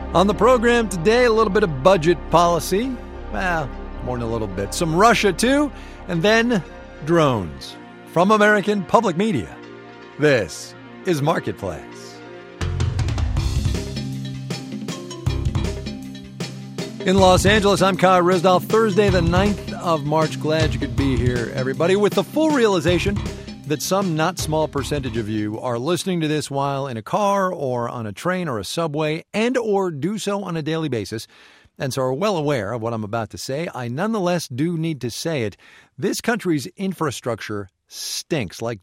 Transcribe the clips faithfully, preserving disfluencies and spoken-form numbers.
On the program today, a little bit of budget policy. Well, more than a little bit. Some Russia, too. And then drones. From American Public Media, this is Marketplace. In Los Angeles, I'm Kyle Risdall. Thursday, the ninth of March. Glad you could be here, everybody, with the full realization that some not small percentage of you are listening to this while in a car or on a train or a subway and or do so on a daily basis, and so are well aware of what I'm about to say. I nonetheless do need to say it. This country's infrastructure stinks, like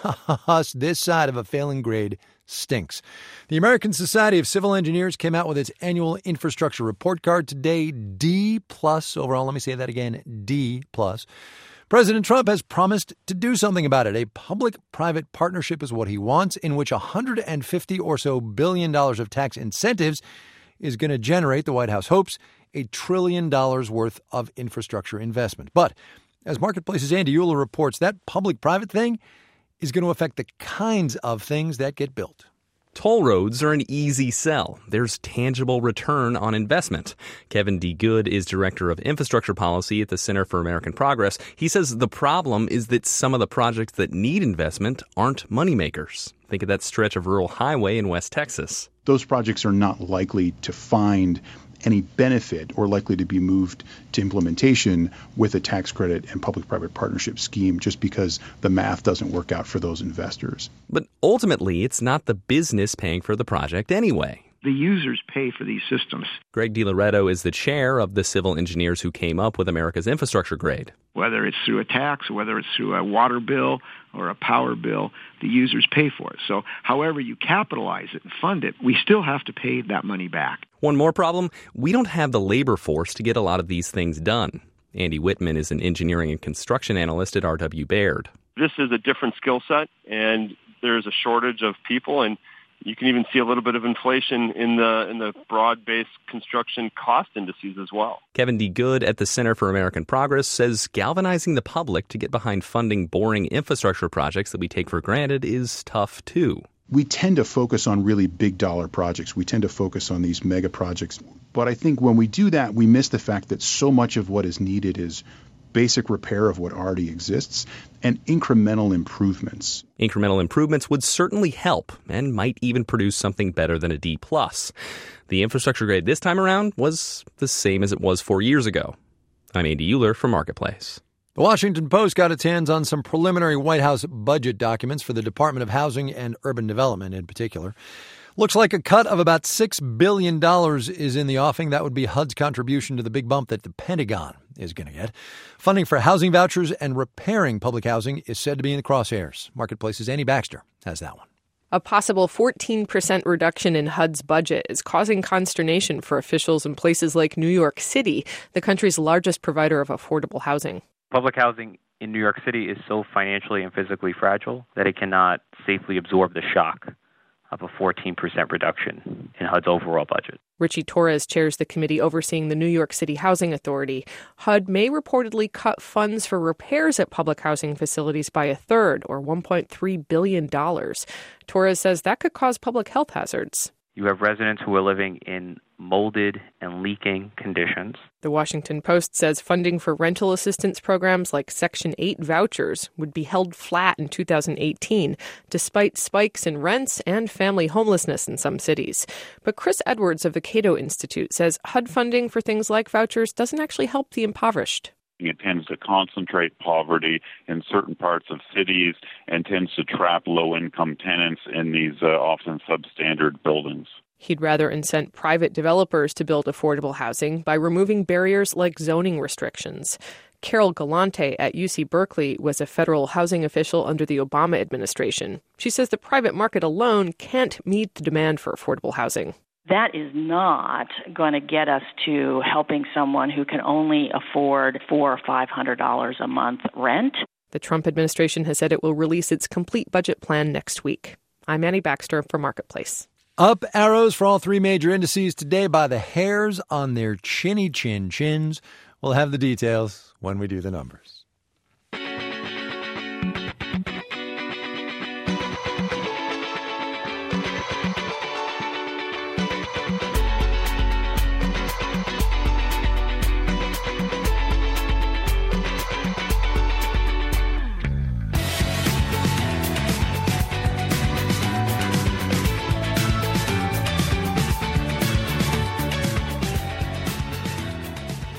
just this side of a failing grade stinks. The American Society of Civil Engineers came out with its annual infrastructure report card today, D plus overall. Let me say that again, D plus. President Trump has promised to do something about it. A public-private partnership is what he wants, in which one hundred fifty or so billion dollars of tax incentives is going to generate, the White House hopes, a trillion dollars worth of infrastructure investment. But as Marketplace's Andy Uhler reports, that public-private thing is going to affect the kinds of things that get built. Toll roads are an easy sell. There's tangible return on investment. Kevin D. Good is Director of Infrastructure Policy at the Center for American Progress. He says the problem is that some of the projects that need investment aren't moneymakers. Think of that stretch of rural highway in West Texas. Those projects are not likely to find any benefit or likely to be moved to implementation with a tax credit and public-private partnership scheme just because the math doesn't work out for those investors. But ultimately, it's not the business paying for the project anyway. The users pay for these systems. Greg DiLoretto is the chair of the civil engineers who came up with America's infrastructure grade. Whether it's through a tax, whether it's through a water bill or a power bill, the users pay for it. So however you capitalize it and fund it, we still have to pay that money back. One more problem, we don't have the labor force to get a lot of these things done. Andy Whitman is an engineering and construction analyst at R W Baird. This is a different skill set, and there's a shortage of people, and you can even see a little bit of inflation in the in the broad-based construction cost indices as well. Kevin D. Good at the Center for American Progress says galvanizing the public to get behind funding boring infrastructure projects that we take for granted is tough, too. We tend to focus on really big dollar projects. We tend to focus on these mega projects. But I think when we do that, we miss the fact that so much of what is needed is basic repair of what already exists and incremental improvements. Incremental improvements would certainly help and might even produce something better than a D plus. The infrastructure grade this time around was the same as it was four years ago. I'm Andy Uhler for Marketplace. The Washington Post got its hands on some preliminary White House budget documents for the Department of Housing and Urban Development in particular. Looks like a cut of about six billion dollars is in the offing. That would be H U D's contribution to the big bump that the Pentagon is going to get. Funding for housing vouchers and repairing public housing is said to be in the crosshairs. Marketplace's Annie Baxter has that one. A possible fourteen percent reduction in H U D's budget is causing consternation for officials in places like New York City, the country's largest provider of affordable housing. Public housing in New York City is so financially and physically fragile that it cannot safely absorb the shock of a fourteen percent reduction in H U D's overall budget. Richie Torres chairs the committee overseeing the New York City Housing Authority. H U D may reportedly cut funds for repairs at public housing facilities by a third, or one point three billion dollars. Torres says that could cause public health hazards. You have residents who are living in molded and leaking conditions. The Washington Post says funding for rental assistance programs like Section eight vouchers would be held flat in two thousand eighteen, despite spikes in rents and family homelessness in some cities. But Chris Edwards of the Cato Institute says H U D funding for things like vouchers doesn't actually help the impoverished. It tends to concentrate poverty in certain parts of cities and tends to trap low-income tenants in these uh, often substandard buildings. He'd rather incent private developers to build affordable housing by removing barriers like zoning restrictions. Carol Galante at U C Berkeley was a federal housing official under the Obama administration. She says the private market alone can't meet the demand for affordable housing. That is not going to get us to helping someone who can only afford four or five hundred dollars a month rent. The Trump administration has said it will release its complete budget plan next week. I'm Annie Baxter for Marketplace. Up arrows for all three major indices today by the hairs on their chinny chin chins. We'll have the details when we do the numbers.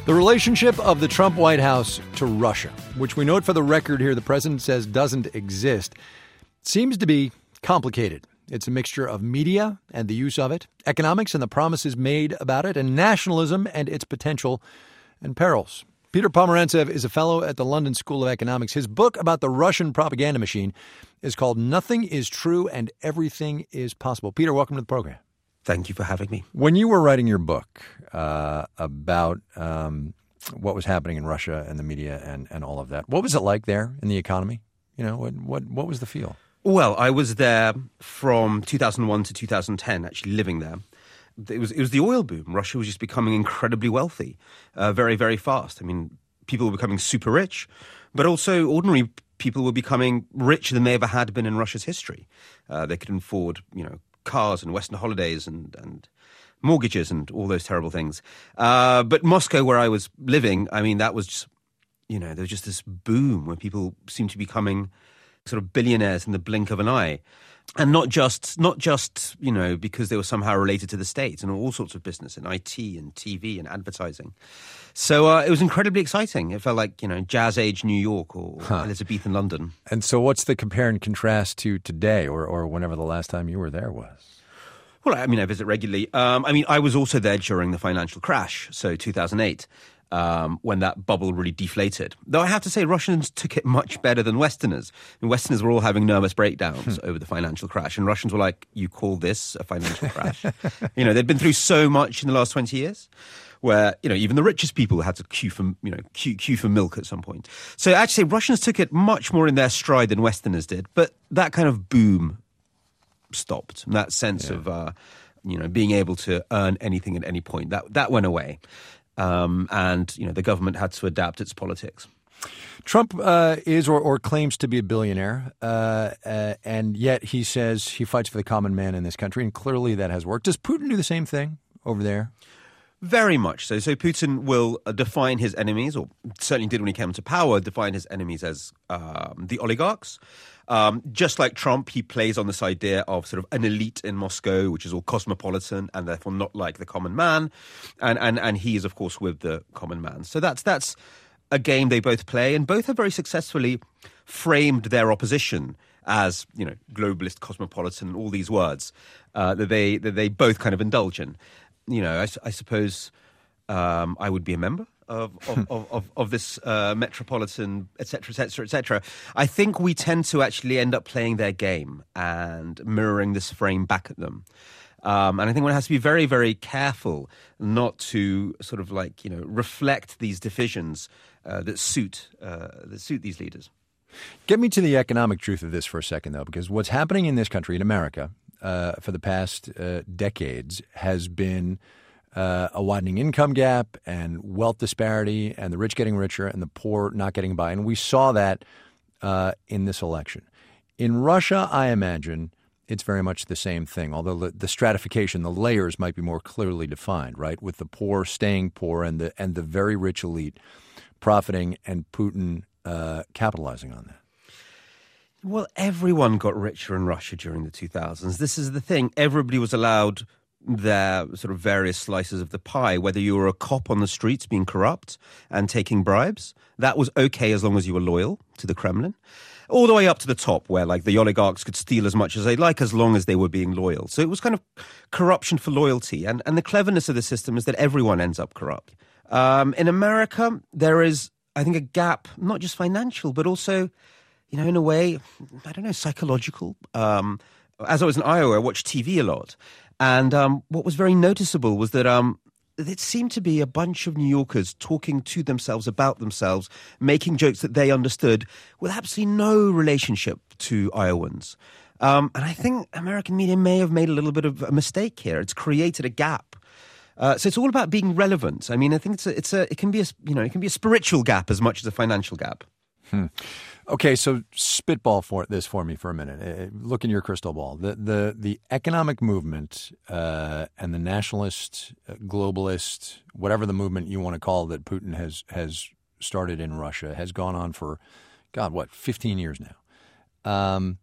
The relationship of the Trump White House to Russia, which we note for the record here the president says doesn't exist, seems to be complicated. It's a mixture of media and the use of it, economics and the promises made about it, and nationalism and its potential and perils. Peter Pomerantsev is a fellow at the London School of Economics. His book about the Russian propaganda machine is called Nothing is True and Everything is Possible. Peter, welcome to the program. Thank you for having me. When you were writing your book uh, about um, what was happening in Russia and the media and, and all of that, what was it like there in the economy? You know, what what what was the feel? Well, I was there from two thousand one to two thousand ten, actually living there. It was it was the oil boom. Russia was just becoming incredibly wealthy, uh, very, very fast. I mean, people were becoming super rich, but also ordinary people were becoming richer than they ever had been in Russia's history. Uh, they could afford, you know, cars and Western holidays and, and mortgages and all those terrible things. Uh, but Moscow, where I was living, I mean, that was just, you know, there was just this boom where people seemed to be becoming sort of billionaires in the blink of an eye. And not just, not just, you know, because they were somehow related to the state and all sorts of business in I T and T V and advertising. So uh, it was incredibly exciting. It felt like, you know, Jazz Age New York or huh. Elizabethan London. And so what's the compare and contrast to today or, or whenever the last time you were there was? Well, I mean, I visit regularly. Um, I mean, I was also there during the financial crash, so two thousand eight. Um, when that bubble really deflated. Though I have to say, Russians took it much better than Westerners. And Westerners were all having nervous breakdowns over the financial crash. And Russians were like, you call this a financial crash? You know, they'd been through so much in the last twenty years where, you know, even the richest people had to queue for, you know, queue, queue for milk at some point. So actually, Russians took it much more in their stride than Westerners did. But that kind of boom stopped. That sense yeah. of, uh, you know, being able to earn anything at any point, that that went away. Um, and, you know, the government had to adapt its politics. Trump uh, is or, or claims to be a billionaire, uh, uh, and yet he says he fights for the common man in this country, and clearly that has worked. Does Putin do the same thing over there? Very much so. So Putin will uh, define his enemies, or certainly did when he came to power, define his enemies as um, the oligarchs. Um, just like Trump, he plays on this idea of sort of an elite in Moscow, which is all cosmopolitan and therefore not like the common man. And and, and he is, of course, with the common man. So that's that's a game they both play, and both have very successfully framed their opposition as, you know, globalist, cosmopolitan, all these words uh, that they that they both kind of indulge in. You know, I, I suppose um, I would be a member of of, of, of, of this uh, metropolitan, et cetera, et cetera, et cetera. I think we tend to actually end up playing their game and mirroring this frame back at them. Um, and I think one has to be very, very careful not to sort of like, you know, reflect these divisions uh, that suit uh, that suit these leaders. Get me to the economic truth of this for a second, though, because what's happening in this country, in America, uh, for the past uh, decades has been uh, a widening income gap and wealth disparity and the rich getting richer and the poor not getting by. And we saw that uh, in this election. In Russia, I imagine it's very much the same thing, although the, the stratification, the layers might be more clearly defined, right, with the poor staying poor and the and the very rich elite profiting and Putin uh, capitalizing on that. Well, everyone got richer in Russia during the two thousands. This is the thing. Everybody was allowed their sort of various slices of the pie, whether you were a cop on the streets being corrupt and taking bribes. That was okay as long as you were loyal to the Kremlin. All the way up to the top where, like, the oligarchs could steal as much as they like as long as they were being loyal. So it was kind of corruption for loyalty. And, and the cleverness of the system is that everyone ends up corrupt. Um, in America, there is, I think, a gap, not just financial, but also, you know, in a way, I don't know, psychological. Um, as I was in Iowa, I watched T V a lot. And um, what was very noticeable was that um, it seemed to be a bunch of New Yorkers talking to themselves about themselves, making jokes that they understood with absolutely no relationship to Iowans. Um, and I think American media may have made a little bit of a mistake here. It's created a gap. Uh, so it's all about being relevant. I mean, I think it's a, it's a, it can be a, you know, it can be a spiritual gap as much as a financial gap. Hmm. Okay, so spitball for this for me for a minute. Uh, look in your crystal ball. The the the economic movement uh, and the nationalist, uh, globalist, whatever the movement you want to call that Putin has has started in Russia has gone on for, God, what, fifteen years now. Um,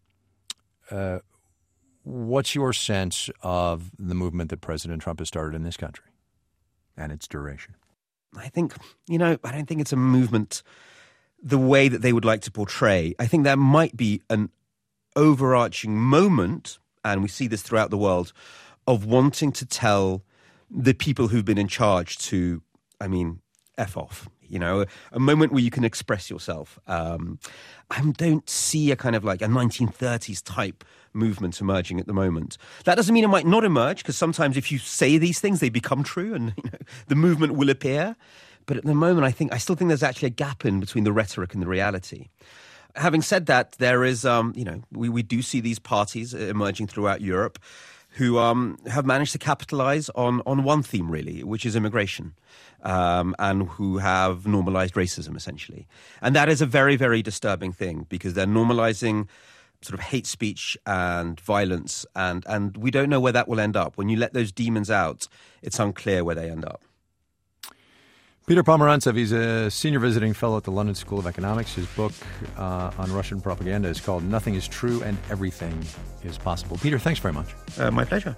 uh, what's your sense of the movement that President Trump has started in this country and its duration? I think, you know, I don't think it's a movement the way that they would like to portray. I think there might be an overarching moment, and we see this throughout the world, of wanting to tell the people who've been in charge to, I mean, F off. You know, a moment where you can express yourself. Um, I don't see a kind of like a nineteen thirties type movement emerging at the moment. That doesn't mean it might not emerge, because sometimes if you say these things, they become true and you know, the movement will appear. But at the moment, I think I still think there's actually a gap in between the rhetoric and the reality. Having said that, there is, um, you know, we, we do see these parties emerging throughout Europe who um, have managed to capitalize on, on one theme, really, which is immigration, um, and who have normalized racism, essentially. And that is a very, very disturbing thing, because they're normalizing sort of hate speech and violence, and, and we don't know where that will end up. When you let those demons out, it's unclear where they end up. Peter Pomerantsev, he's a senior visiting fellow at the London School of Economics. His book uh, on Russian propaganda is called Nothing is True and Everything is Possible. Peter, thanks very much. Uh, my pleasure.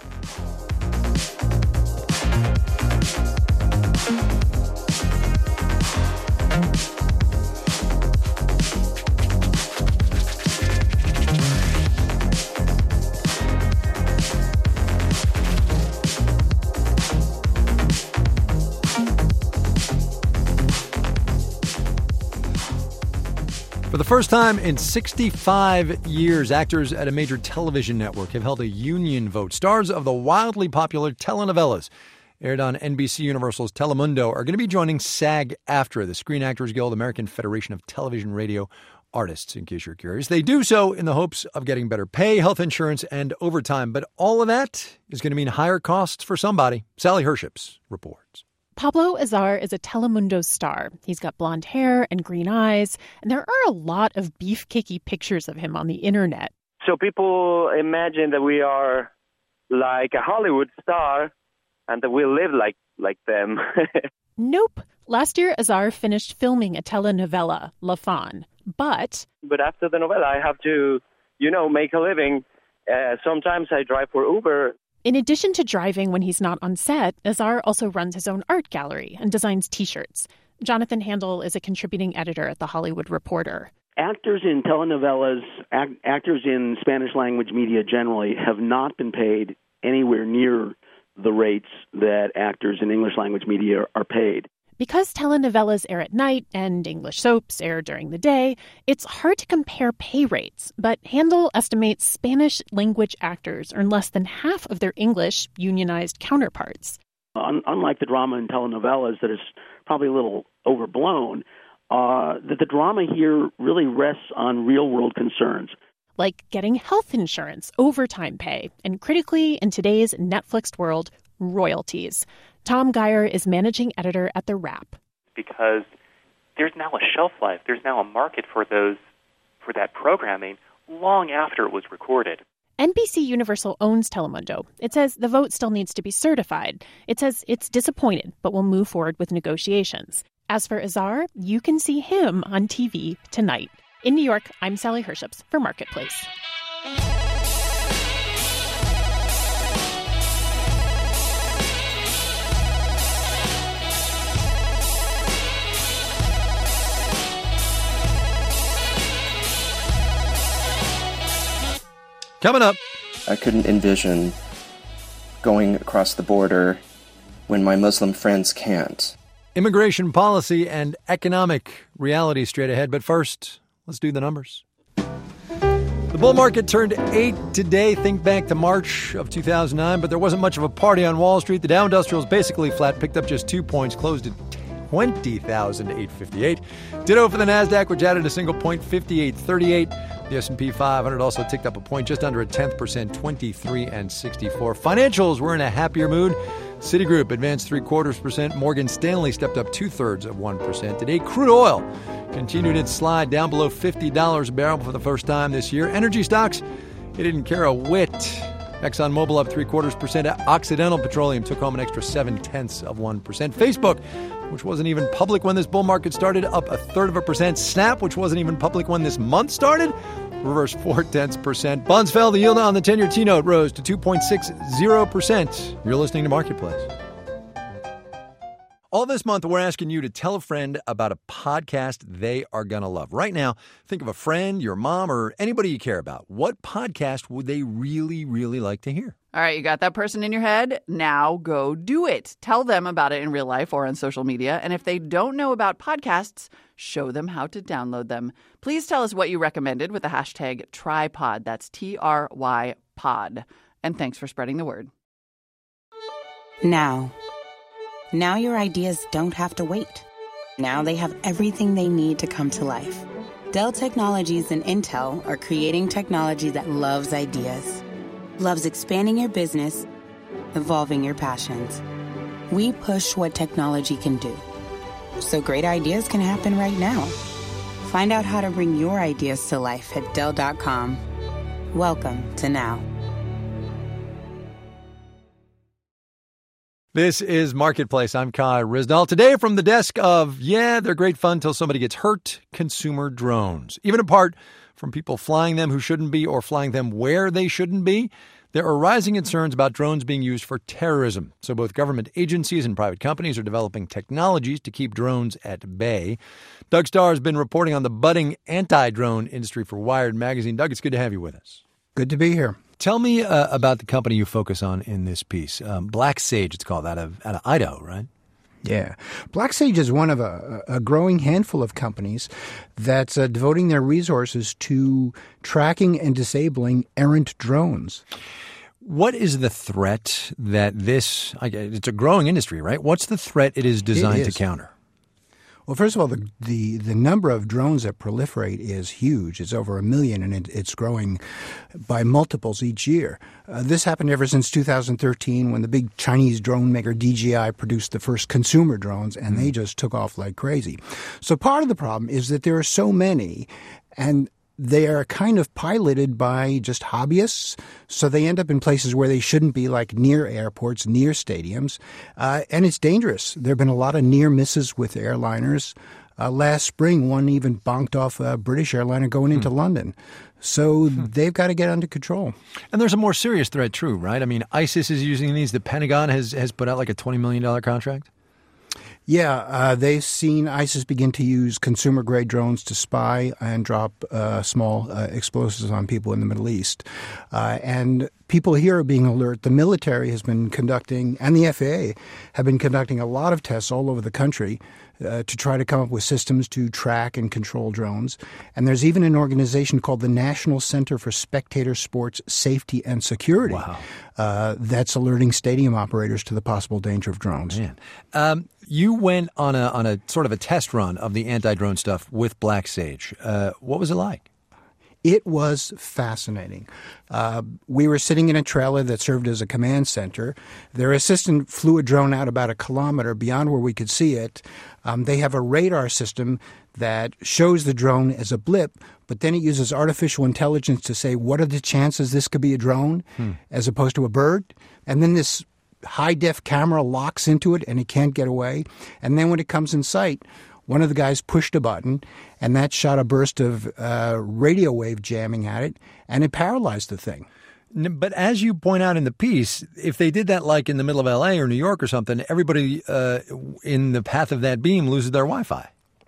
For the first time in sixty-five years, actors at a major television network have held a union vote. Stars of the wildly popular telenovelas aired on N B C Universal's Telemundo are going to be joining SAG-AFTRA, the Screen Actors Guild, American Federation of Television Radio Artists, in case you're curious. They do so in the hopes of getting better pay, health insurance, and overtime. But all of that is going to mean higher costs for somebody. Sally Herships reports. Pablo Azar is a Telemundo star. He's got blonde hair and green eyes, and there are a lot of beefcakey pictures of him on the internet. So people imagine that we are like a Hollywood star and that we live like, like them. Nope. Last year, Azar finished filming a telenovela, La Fan, but... But after the novella, I have to, you know, make a living. Uh, sometimes I drive for Uber. In addition to driving when he's not on set, Azar also runs his own art gallery and designs T-shirts. Jonathan Handel is a contributing editor at The Hollywood Reporter. Actors in telenovelas, act, actors in Spanish-language media generally have not been paid anywhere near the rates that actors in English-language media are paid. Because telenovelas air at night and English soaps air during the day, it's hard to compare pay rates. But Handel estimates Spanish-language actors earn less than half of their English unionized counterparts. Un- unlike the drama in telenovelas that is probably a little overblown, uh, that the drama here really rests on real-world concerns. Like getting health insurance, overtime pay, and critically, in today's Netflixed world, royalties. Tom Geyer is managing editor at The Wrap. Because there's now a shelf life, there's now a market for those, for that programming long after it was recorded. N B C Universal owns Telemundo. It says the vote still needs to be certified. It says it's disappointed, but will move forward with negotiations. As for Azar, you can see him on T V tonight. In New York, I'm Sally Herships for Marketplace. Coming up. I couldn't envision going across the border when my Muslim friends can't. Immigration policy and economic reality straight ahead. But first, let's do the numbers. The bull market turned eight today. Think back to March of two thousand nine, but there wasn't much of a party on Wall Street. The Dow Industrial is basically flat, picked up just two points, closed at twenty thousand eight hundred fifty-eight. Ditto for the NASDAQ, which added a single point, fifty-eight thirty-eight. The S and P five hundred also ticked up a point, just under a tenth percent, twenty-three and sixty-four. Financials were in a happier mood. Citigroup advanced three quarters percent. Morgan Stanley stepped up two thirds of one percent. Today, crude oil continued its slide down below fifty dollars a barrel for the first time this year. Energy stocks, it didn't care a whit. ExxonMobil up three quarters percent. Occidental Petroleum took home an extra seven tenths of one percent. Facebook, which wasn't even public when this bull market started, up a third of a percent. Snap, which wasn't even public when this month started, reversed four tenths percent. Bonds fell. The yield on the ten-year T-note rose to two point six zero percent. You're listening to Marketplace. All this month, we're asking you to tell a friend about a podcast they are going to love. Right now, think of a friend, your mom, or anybody you care about. What podcast would they really, really like to hear? All right, you got that person in your head? Now go do it. Tell them about it in real life or on social media. And if they don't know about podcasts, show them how to download them. Please tell us what you recommended with the hashtag TryPod. That's T R Y pod. And thanks for spreading the word. Now. Now your ideas don't have to wait. Now they have everything they need to come to life. Dell Technologies and Intel are creating technology that loves ideas. Loves expanding your business, evolving your passions. We push what technology can do, so great ideas can happen right now. Find out how to bring your ideas to life at Dell dot com. Welcome to Now. This is Marketplace. I'm Kai Ryssdal. Today from the desk of, yeah, they're great fun till somebody gets hurt, consumer drones. Even apart from people flying them who shouldn't be or flying them where they shouldn't be, there are rising concerns about drones being used for terrorism. So both government agencies and private companies are developing technologies to keep drones at bay. Doug Starr has been reporting on the budding anti-drone industry for Wired magazine. Doug, it's good to have you with us. Good to be here. Tell me uh, about the company you focus on in this piece. Um, Black Sage, it's called, out of, out of Idaho, right? Yeah. Black Sage is one of a, a growing handful of companies that's uh, devoting their resources to tracking and disabling errant drones. What is the threat that this, it's a growing industry, right? What's the threat it is designed it is. to counter? Well, first of all, the, the, the number of drones that proliferate is huge. It's over a million, and it, it's growing by multiples each year. Uh, this happened ever since two thousand thirteen when the big Chinese drone maker D J I produced the first consumer drones, and mm. they just took off like crazy. So part of the problem is that there are so many, and they are kind of piloted by just hobbyists, so they end up in places where they shouldn't be, like near airports, near stadiums, uh, and it's dangerous. There have been a lot of near misses with airliners. Uh, last spring, one even bonked off a British airliner going into hmm. London. So hmm. they've got to get under control. And there's a more serious threat, too, right? I mean, ISIS is using these. The Pentagon has, has put out like a twenty million dollars contract. Yeah, uh, they've seen ISIS begin to use consumer-grade drones to spy and drop uh, small uh, explosives on people in the Middle East. Uh, and people here are being alert. The military has been conducting, and the F A A have been conducting a lot of tests all over the country uh, to try to come up with systems to track and control drones. And there's even an organization called the National Center for Spectator Sports Safety and Security wow. uh, that's alerting stadium operators to the possible danger of drones. Man. Um, you went on a on a sort of a test run of the anti-drone stuff with Black Sage. Uh, what was it like? It was fascinating. Uh, we were sitting in a trailer that served as a command center. Their assistant flew a drone out about a kilometer beyond where we could see it. Um, they have a radar system that shows the drone as a blip, but then it uses artificial intelligence to say, what are the chances this could be a drone hmm. as opposed to a bird? And then this high-def camera locks into it, and it can't get away. And then when it comes in sight, one of the guys pushed a button, and that shot a burst of uh, radio wave jamming at it, and it paralyzed the thing. But as you point out in the piece, if they did that like in the middle of L A or New York or something, everybody uh, in the path of that beam loses their Wi-Fi.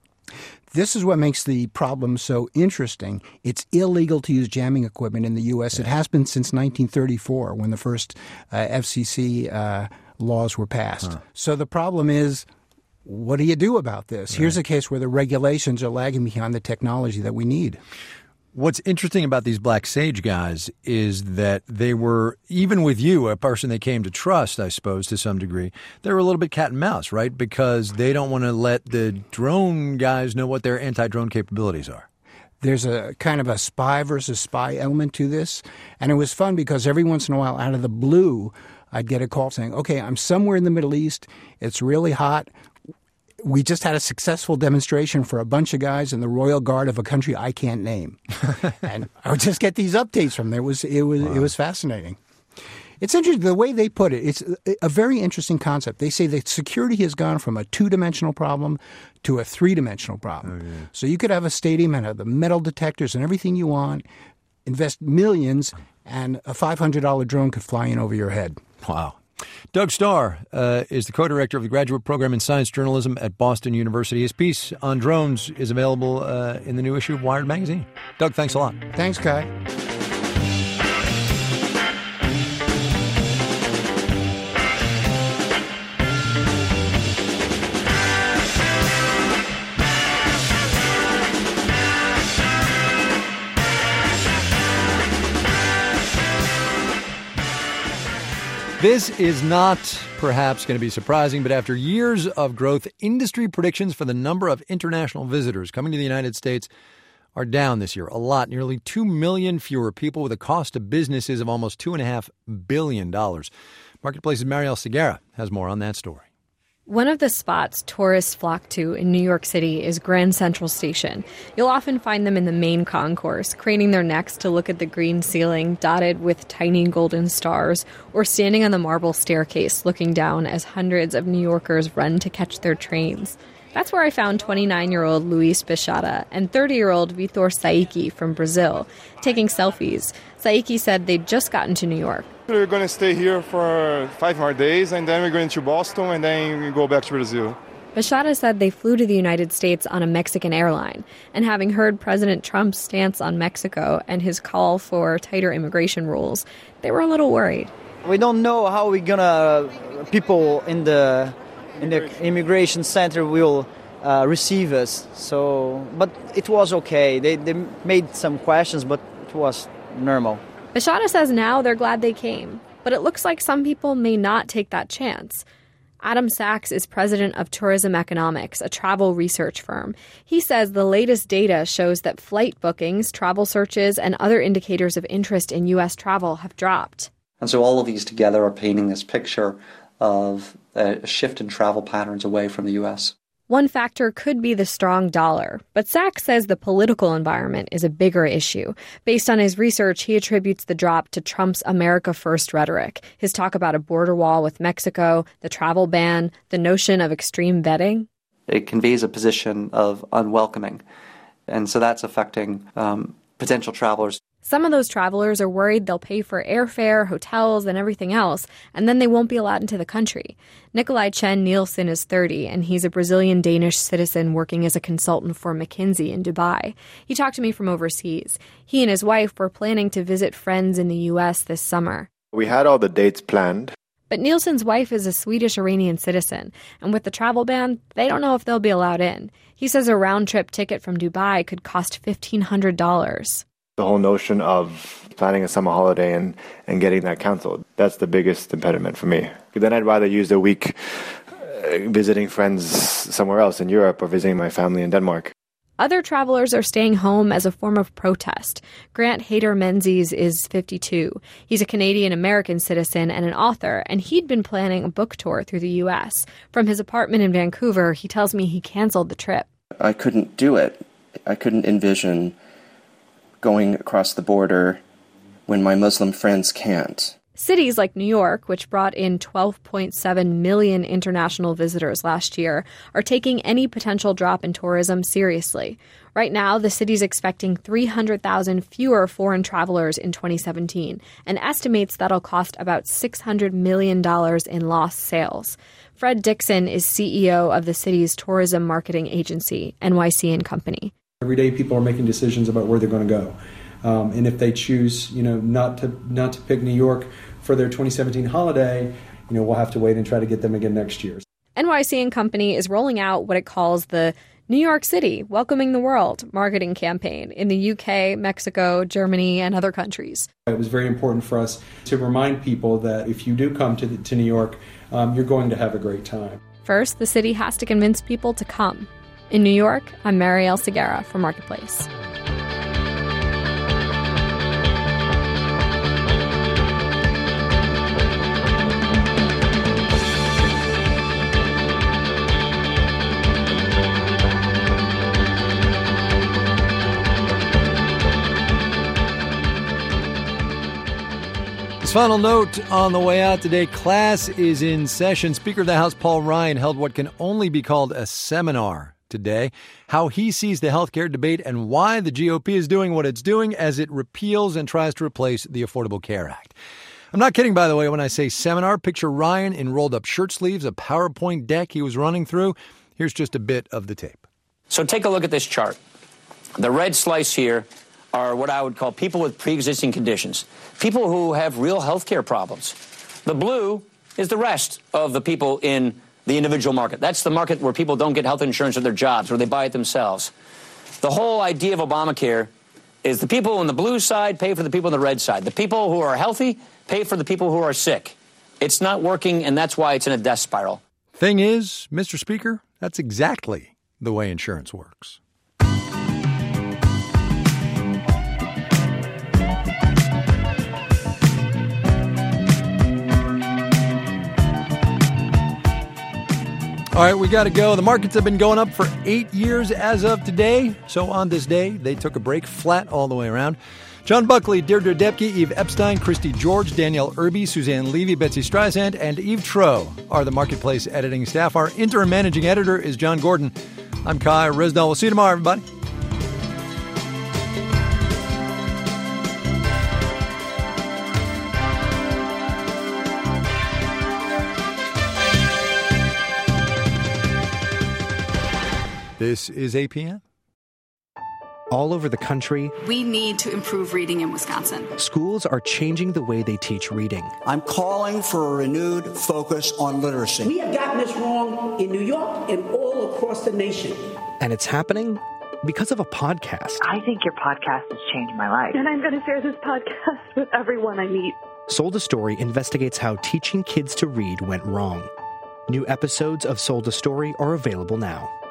This is what makes the problem so interesting. It's illegal to use jamming equipment in the U S. Yeah. It has been since nineteen thirty-four when the first uh, F C C uh, laws were passed. Huh. So the problem is, what do you do about this? Right. Here's a case where the regulations are lagging behind the technology that we need. What's interesting about these Black Sage guys is that they were, even with you, a person they came to trust, I suppose, to some degree, they were a little bit cat and mouse, right? Because they don't want to let the drone guys know what their anti-drone capabilities are. There's a kind of a spy versus spy element to this. And it was fun because every once in a while, out of the blue, I'd get a call saying, okay, I'm somewhere in the Middle East. It's really hot. We just had a successful demonstration for a bunch of guys in the Royal Guard of a country I can't name. And I would just get these updates from them. It was, it was, wow. it was fascinating. It's interesting the way they put it. It's a very interesting concept. They say that security has gone from a two-dimensional problem to a three-dimensional problem. Oh, yeah. So you could have a stadium and have the metal detectors and everything you want, invest millions, and a five hundred dollars drone could fly in over your head. Wow. Doug Starr uh, is the co-director of the graduate program in science journalism at Boston University. His piece on drones is available uh, in the new issue of Wired magazine. Doug, thanks a lot. Thanks, Kai. This is not perhaps going to be surprising, but after years of growth, industry predictions for the number of international visitors coming to the United States are down this year. A lot, nearly two million fewer people with a cost to businesses of almost two point five billion dollars. Marketplace's Marielle Segarra has more on that story. One of the spots tourists flock to in New York City is Grand Central Station. You'll often find them in the main concourse, craning their necks to look at the green ceiling dotted with tiny golden stars, or standing on the marble staircase looking down as hundreds of New Yorkers run to catch their trains. That's where I found twenty-nine-year-old Luis Bichada and thirty-year-old Vitor Saiki from Brazil, taking selfies. Saiki said they'd just gotten to New York. We're going to stay here for five more days, and then we're going to Boston, and then we go back to Brazil. Bichada said they flew to the United States on a Mexican airline, and having heard President Trump's stance on Mexico and his call for tighter immigration rules, they were a little worried. We don't know how we're going to, people in the in the immigration center will uh, receive us. So, but it was okay. They, they made some questions, but it was normal. Bichada says now they're glad they came, but it looks like some people may not take that chance. Adam Sachs is president of Tourism Economics, a travel research firm. He says the latest data shows that flight bookings, travel searches, and other indicators of interest in U S travel have dropped. And so all of these together are painting this picture of a shift in travel patterns away from the U S. One factor could be the strong dollar, but Sachs says the political environment is a bigger issue. Based on his research, he attributes the drop to Trump's America First rhetoric, his talk about a border wall with Mexico, the travel ban, the notion of extreme vetting. It conveys a position of unwelcoming, and so that's affecting um, potential travelers. Some of those travelers are worried they'll pay for airfare, hotels, and everything else, and then they won't be allowed into the country. Nikolai Chen Nielsen is thirty, and he's a Brazilian-Danish citizen working as a consultant for McKinsey in Dubai. He talked to me from overseas. He and his wife were planning to visit friends in the U S this summer. We had all the dates planned. But Nielsen's wife is a Swedish-Iranian citizen, and with the travel ban, they don't know if they'll be allowed in. He says a round-trip ticket from Dubai could cost fifteen hundred dollars. The whole notion of planning a summer holiday and, and getting that canceled, that's the biggest impediment for me. Then I'd rather use the week uh, visiting friends somewhere else in Europe or visiting my family in Denmark. Other travelers are staying home as a form of protest. Grant Hayter Menzies is fifty-two. He's a Canadian-American citizen and an author, and he'd been planning a book tour through the U S. From his apartment in Vancouver, he tells me he canceled the trip. I couldn't do it. I couldn't envision going across the border when my Muslim friends can't. Cities like New York, which brought in twelve point seven million international visitors last year, are taking any potential drop in tourism seriously. Right now, the city's expecting three hundred thousand fewer foreign travelers in twenty seventeen and estimates that'll cost about six hundred million dollars in lost sales. Fred Dixon is C E O of the city's tourism marketing agency, N Y C and Company. Every day people are making decisions about where they're going to go. Um, and if they choose, you know, not to not to pick New York for their twenty seventeen holiday, you know, we'll have to wait and try to get them again next year. N Y C and Company is rolling out what it calls the New York City Welcoming the World marketing campaign in the U K, Mexico, Germany, and other countries. It was very important for us to remind people that if you do come to, to New York, um, you're going to have a great time. First, the city has to convince people to come. In New York, I'm Marielle Segarra for Marketplace. Final note on the way out today, class is in session. Speaker of the House Paul Ryan held what can only be called a seminar today, how he sees the health care debate and why the G O P is doing what it's doing as it repeals and tries to replace the Affordable Care Act. I'm not kidding, by the way, when I say seminar. Picture Ryan in rolled-up shirt sleeves, a PowerPoint deck he was running through. Here's just a bit of the tape. So take a look at this chart. The red slice here are what I would call people with pre-existing conditions, people who have real health care problems. The blue is the rest of the people in the individual market. That's the market where people don't get health insurance at their jobs, where they buy it themselves. The whole idea of Obamacare is the people on the blue side pay for the people on the red side. The people who are healthy pay for the people who are sick. It's not working, and that's why it's in a death spiral. Thing is, Mister Speaker, that's exactly the way insurance works. All right, we got to go. The markets have been going up for eight years as of today. So on this day, they took a break flat all the way around. John Buckley, Deirdre Depke, Eve Epstein, Christy George, Danielle Irby, Suzanne Levy, Betsy Streisand, and Eve Troeh are the Marketplace editing staff. Our interim managing editor is John Gordon. I'm Kai Risdell. We'll see you tomorrow, everybody. This is A P N. All over the country, we need to improve reading in Wisconsin. Schools are changing the way they teach reading. I'm calling for a renewed focus on literacy. We have gotten this wrong in New York and all across the nation. And it's happening because of a podcast. I think your podcast has changed my life. And I'm going to share this podcast with everyone I meet. Sold a Story investigates how teaching kids to read went wrong. New episodes of Sold a Story are available now.